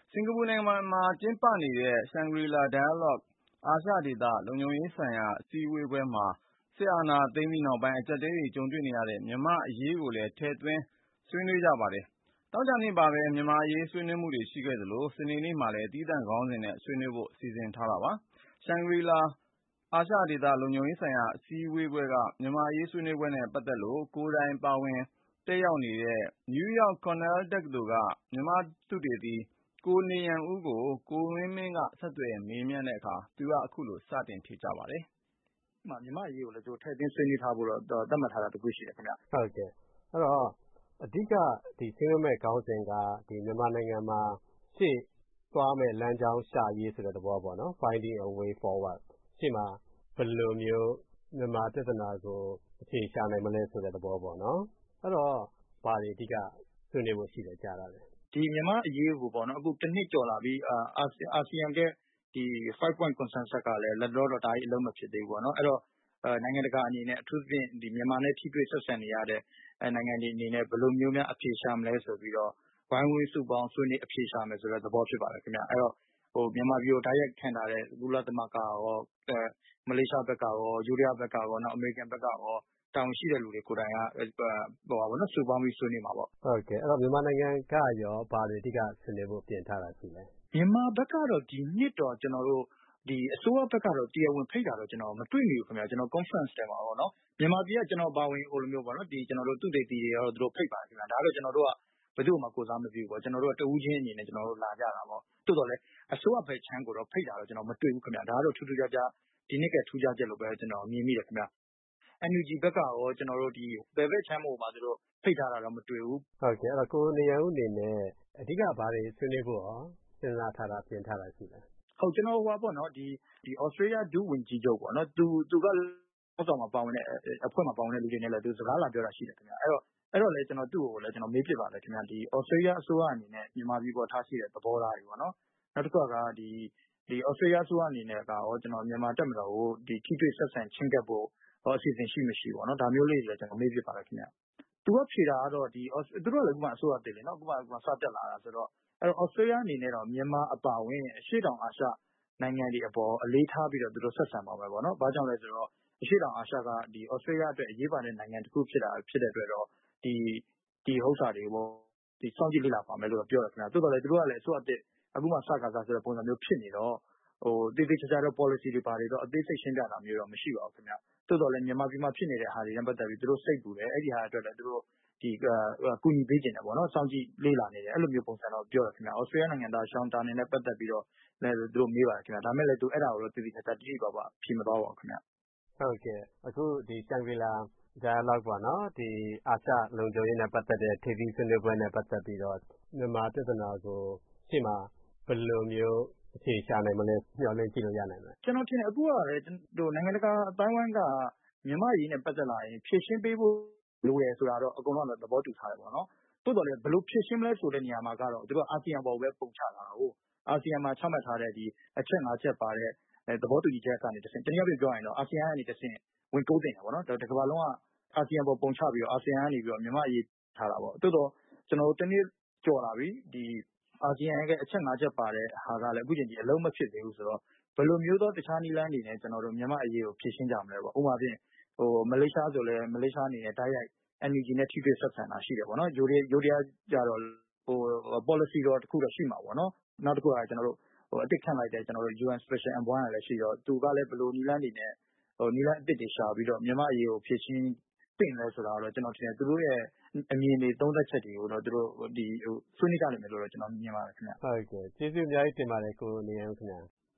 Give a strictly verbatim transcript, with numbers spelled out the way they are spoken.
စင်ကာပူနိုင်ငံမှာကျင်းပနေတဲ့ Shangri-La Dialogue အာရှဒေသလုံခြုံရေးဆိုင်ရာအစည်းအဝေးပွဲမှာ စစ်အာဏာသိမ်းပြီးနောက်ပိုင်း အကျပ်အတည်းတွေကြုံတွေ့နေရတဲ့ မြန်မာ့အရေးကိုလည်း ထည့်သွင်းဆွေးနွေးကြပါတယ်။ သောကြာနေ့မှာပဲ မြန်မာ့အရေးဆွေးနွေးမှုတွေရှိခဲ့သလို စနေနေ့မှာလည်း သီးသန့်ခေါင်းစဉ်နဲ့ ဆွေးနွေးဖို့ စီစဉ်ထားတာပါ။ Shangri-La အာရှဒေသလုံခြုံရေးဆိုင်ရာအစည်းအဝေးပွဲက မြန်မာ့အရေးဆွေးနွေးပွဲနဲ့ပတ်သက်လို့ ကိုယ်တိုင်ပါဝင်တက်ရောက်နေတဲ့ နယူးယောက် Cornell တက္ကသိုလ်က မြန်မာ့သုတေသီ ကိုနေယံဦးကို ကိုဝင်းမင်းက ဆက်သွယ်မေးမြန်းတဲ့အခါ သူက အခုလိုစတင်ဖြေကြားပါတယ်။ မြန်မာ့အရေးကိုလည်းထည့်သွင်းဆွေးနွေးထားဖို့တော့သတ်မှတ်ထားတာတခုရှိတယ်ခင်ဗျ။ ဟုတ်ကဲ့။အဲ့တော့အဓိကဒီဆွေးနွေးမယ့်ခေါင်းစဉ်ကဒီမြန်မာနိုင်ငံမှာရှေ့သွားမယ့်လမ်းကြောင်းရှာရေးဆိုတဲ့သဘောပေါ့နော်။ Finding a way forward ရှေ့မှာဘယ်လိုမျိုးမြန်မာပြဿနာကိုအဖြေရှာနိုင်မလဲဆိုတဲ့သဘောပေါ့နော်။အဲ့တော့ဘာတွေအဓိကဆွေးနွေးဖို့ရှိလဲကြားတာလဲ။ဒီမြန်မာ့အရေးကိုပေါ့နော်အခုတစ်နှစ်ကျော်လာပြီအာဆီယံရဲ့ဒီ five point consensus ကလည်းလက်တော့တော့ဒါကြီးအလုံးမဖြစ်သေးဘူးပေါ့နော်။အဲ့တော့နိုင်ငံတကာအနေနဲ့အထူးသဖြင့်ဒီမြန်မာနဲ့ထိတွေ့ဆက်ဆံနေရတဲ့နိုင်ငံတွေအနေနဲ့ဘယ်လိုမျိုးများအဖြေရှာမလဲဆိုပြီးတော့ဝိုင်းဝန်းစုပေါင်းဆွေးနွေးအဖြေရှာမယ်ဆိုတဲ့သဘောဖြစ်ပါတယ်ခင်ဗျ။အဲ့တော့ဟိုမြန်မာပြည်ကိုတိုက်ရိုက်ခံထားတဲ့ကုလသမဂ္ဂရောအဲမလေးရှားဘက်ကရောယူရီးယားဘက်ကရောနောက်အမေရိကန်ဘက်ကရောတောင်းရှိတဲ့လူတွေကိုယ်တိုင်ကဟိုပါဘောနော်စုပေါင်းပြီးဆွေးနွေးမှာပေါ့။ဟုတ်ကဲ့အဲ့တော့မြန်မာနိုင်ငံကရောဘာတွေအဓိကဆွေးနွေးဖို့ပြင်ထားတာရှိလဲ။မြန်မာဘက်ကတော့ဒီနှစ်တော့ကျွန်တော်တို့ဒီအစိုးရဘက်ကတော့တရားဝင်ဖိတ်တာတော့ကျွန်တော်မတွေ့မိဘူးခင်ဗျာကျွန်တော် conference ထဲမှာပေါ့နော်မြန်မာပြည်ကကျွန်တော်ပါဝင်ဟိုလိုမျိုးပေါ့နော်ဒီကျွန်တော်တို့သူတေသီတွေရောသူတို့ဖိတ်ပါတယ်ခင်ဗျာဒါတော့ကျွန်တော်တို့ကဘယ်သူ့မှကိုစားမပြုဘူးပေါ့ကျွန်တော်တို့ကတဦးချင်းအနေနဲ့ကျွန်တော်တို့လာကြတာပေါ့တိုးတော့လေအစိုးရဘက်ချမ်းကိုတော့ဖိတ်တာတော့ကျွန်တော်မတွေ့ဘူးခင်ဗျာဒါကတော့ထူးထူးခြားခြားဒီနှစ်ကထူးခြားချက်လို့ပဲကျွန်တော်မြင်မိတယ်ခင်ဗျာ အန်ယူဂျီ ဘက်ကရောကျွန်တော်တို့ဒီဘယ်ဘက်ချမ်းမို့မှာသူတို့ဖိတ်ထားတာတော့မတွေ့ဘူးဟုတ်ကဲ့အဲ့တော့ကိုနေရဦးအနေနဲ့အဓိကဘာတွေဆွေးနွေးဖို့ရောစဉ်းစားထားတာပြင်ထားတာရှိလဲဟုတ်ကျွန်တော်ဟိုပါပေါ့နော်ဒီဒီဩစတြေးလျဒုဝန်ကြီးချုပ်ပေါ့နော်သူသူကအောက်ဆောင်မှာပါဝင်တဲ့အဖွဲ့မှာပါဝင်တဲ့လူတွေနဲ့လည်းသူစကားလာပြောတာရှိတယ်ခင်ဗျအဲ့တော့အဲ့တော့လေကျွန်တော်သူ့ကိုလည်းကျွန်တော်မေးပြပါတယ်ခင်ဗျဒီဩစတြေးလျအစိုးရအနေနဲ့မြန်မာပြည်ပေါ်ထားရှိတဲ့သဘောထားတွေပေါ့နော်နောက်တစ်ခုကဒီဒီဩစတြေးလျအစိုးရအနေနဲ့ကရောကျွန်တော်မြန်မာတက်မတော်ကိုဒီထိတွေ့ဆက်ဆံချင်းကပ်ဖို့ဟောအစီအစဉ်ရှိမရှိပေါ့နော်ဒါမျိုးလေးတွေလည်းကျွန်တော်မေးပြပါတယ်ခင်ဗျသူကဖြေတာကတော့ဒီသူတို့လည်းခုမှအစိုးရတည်လေနော်ခုမှခုမှစတက်လာတာဆိုတော့အဲ့တော့ဩစတြေးလျအနေနဲ့တော့မြန်မာအပါဝင်အရှေ့တောင်အာရှနိုင်ငံတွေအပေါ်အလေးထားပြီးတော့သူတို့ဆက်ဆံပါမယ်ပေါ့နော်။ဘာကြောင့်လဲဆိုတော့အရှေ့တောင်အာရှကဒီဩစတြေးလျအတွက်အရေးပါတဲ့နိုင်ငံတစ်ခုဖြစ်တာဖြစ်တဲ့အတွက်တော့ဒီဒီဥစ္စာတွေပေါ့ဒီစောင့်ကြည့်လေ့လာပါမယ်လို့ပြောတယ်ခင်ဗျာ။တိုးတော်လည်းသူတို့ကလည်းအစိုးရတစ်အခုမှစကားစားဆိုတဲ့ပုံစံမျိုးဖြစ်နေတော့ဟိုတိတိကျကျတော့ policy တွေပါတွေတော့အသေးစိတ်ရှင်းပြတာမျိုးတော့မရှိပါဘူးခင်ဗျ။တိုးတော်လည်းမြန်မာပြည်မှာဖြစ်နေတဲ့ဟာတွေနဲ့ပတ်သက်ပြီးသူတို့စိတ်ပူတယ်အဲ့ဒီဟာအတွက်လည်းသူတို့ဒီကူညီပေးခြင်းတယ်ပေါ့နော်စောင့်ကြည့်လေ့လာနေတယ်အဲ့လိုမျိုးပုံစံတော့ပြောတယ်ခင်ဗျ။ဩစတြေးလျနိုင်ငံသားရှောင်းတာနေနဲ့ပတ်သက်ပြီးတော့လည်းသူတို့မေးပါတယ်ခင်ဗျ။ဒါမဲ့လည်းသူအဲ့ဒါကိုတော့တိတိကျကျတိတိပပဖြေမသွားပါဘူးခင်ဗျ။ဟုတ်ကဲ့အခုဒီ Shangri-La Dialogue ပေါ့နော်ဒီအာရှလုံခြုံရေးနဲ့ပတ်သက်တဲ့ထိပ်သီးဆွေးနွေးပွဲနဲ့ပတ်သက်ပြီးတော့မြန်မာပြဿနာကိုရှေ့မှာဘယ်လိုမျိုးအဖြေရှာနိုင်မလဲမျှော်လင့်ကြည့်လို့ရနိုင်မလဲကျွန်တော်ထင်တယ်အခုကလည်းဟိုနိုင်ငံတကာအတိုင်းဝိုင်းကမြန်မာ့ရေးနဲ့ပတ်သက်လာရင်ဖြည့်ရှင်းပေးဖို့လိုရယ်ဆိုတာတော့အကုန်လုံးလည်းသဘောတူထားတယ်ပေါ့နော်တိုးတော်လည်းဘယ်လိုဖြည့်ရှင်းမလဲဆိုတဲ့နေရာမှာကတော့သူတို့အာဆီယံပေါ်ပဲပုံချတာဟုတ်အာဆီယံမှာချမှတ်ထားတဲ့ဒီအချက်၅ချက်ပါတဲ့သဘောတူညီချက်ကနေတစ်ဆင့်တနည်းအားဖြင့်ပြောရရင်တော့အာဆီယံကနေတစ်ဆင့်ဝင်တိုးတင်တယ်ပေါ့နော်တစ်ကမ္ဘာလုံးကအာဆီယံပေါ်ပုံချပြီးတော့အာဆီယံကနေပြီးတော့မြန်မာ့အရေးထားတာပေါ့တိုးတော်ကျွန်တော်တို့တနည်းကြော်လာပြီဒီအာဆီယံရဲ့အချက်၅ချက်ပါတဲ့ဟာကလည်းအခုချိန်ကြီးအလုံးမဖြစ်သေးဘူးဆိုတော့ဘယ်လိုမျိုးသောတခြားနည်းလမ်းတွေနဲ့ကျွန်တော်တို့မြန်မာ့အရေးကိုဖြည့်ရှင်းကြမလဲပေါ့ဥပမာဖြင့်ဟိုမလေးရှားဆိုလည်းမလေးရှားအနေနဲ့တိုက်ရိုက် အန်ယူဂျီ နဲ့ထိတွေ့ဆက်ဆံတာရှိတယ်ပေါ့နော်ယူရီးယူရီးယားကြတော့ဟို policy တော့တစ်ခုတော့ရှိမှာပေါ့နော်နောက်တစ်ခုကကျွန်တော်တို့ဟိုအတစ်ခန့်လိုက်တဲ့ကျွန်တော်တို့ ယူအန် Special Envoy ကလည်းရှိတော့သူကလည်းဘယ်လိုနည်းလမ်းတွေနဲ့ဟိုနည်းလမ်းအတစ်တွေရှာပြီးတော့မြန်မာ့အရေးကိုဖြည့်ရှင်းပြင်လဲဆိုတာတော့ကျွန်တော်ထင်တယ်သူတို့ရဲ့အမြင်တွေသုံးသက်ချက်တွေကိုတော့သူတို့ဒီဟိုဆွေးနွေးကြလိမ့်မယ်လို့တော့ကျွန်တော်မြင်ပါတယ်ခင်ဗျဟုတ်ကဲ့ကျေးဇူးအများကြီးတင်ပါတယ်ကိုနေရဦးခင်ဗျာ